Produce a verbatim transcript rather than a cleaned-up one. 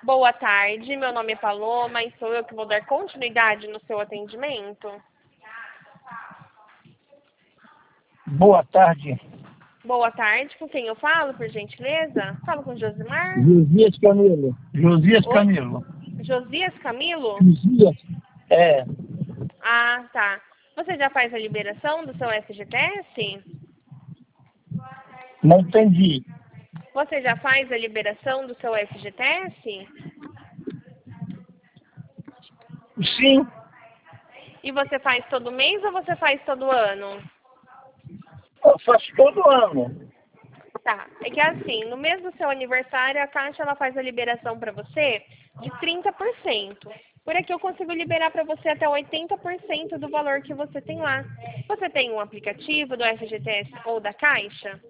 Boa tarde, meu nome é Paloma e sou eu que vou dar continuidade no seu atendimento. Boa tarde. Boa tarde, com quem eu falo, por gentileza? Falo com Josimar? Josias Camilo. Josias Oi? Camilo. Josias Camilo? Josias. É. Ah, tá. Você já faz a liberação do seu F G T S? Não entendi. Você já faz a liberação do seu F G T S? Sim. E você faz todo mês ou você faz todo ano? Eu faço todo ano. Tá, é que assim, no mês do seu aniversário, a Caixa ela faz a liberação para você de trinta por cento. Por aqui eu consigo liberar para você até oitenta por cento do valor que você tem lá. Você tem um aplicativo do F G T S ou da Caixa?